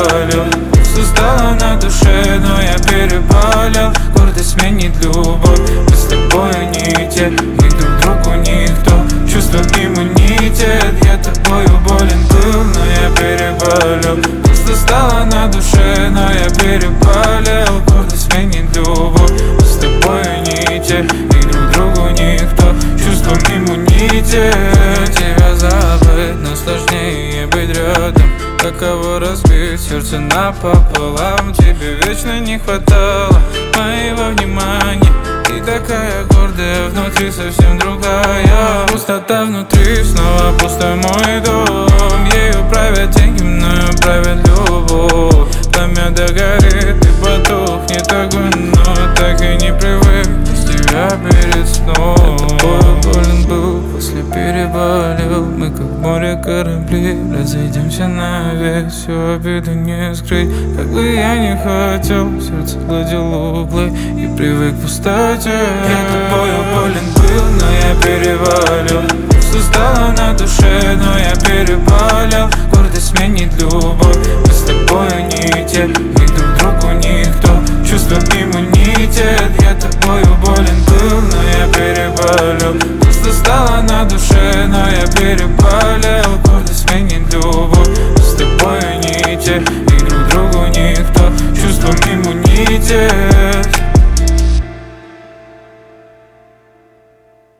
переболел. Что стало на душе, но я переболел. Гордость сменит любовь, мы с тобой не те, и друг другу никто. Чувствуем иммунитет, я тобою болен был, но я переболел. Что стало на душе, но я переболел. Гордость сменит любовь, мы с тобой не те, и друг другу никто. Чувствуем иммунитет. Тебя забыть, но сложнее быть рядом. Каково разбить сердце напополам. Тебе вечно не хватало моего внимания. Ты такая гордая, внутри совсем другая. Пустота внутри, снова пустой мой дом. Ею правят деньги, мною правят любовь. Пламя догорит и потухнет огонь, но так и не привык без тебя перед сном. Болен был, после переболел. Мы как море корабли, разойдемся навек. Всю обиду не скрыть, как бы я не хотел. Сердце гладило углы и привык к пустоте. Я тобою болен был, но я переболел. Что стало на душе, но я переболел. Гордость сменит любовь, мы с тобою не те, и друг другу никто. Чувствуем иммунитет. Я тобою болен был, но я переболел. Что стало на душе, но я переболел. Гордость сменит любовь, мы с тобою не те, и друг другу никто. Чувствуем иммунитет.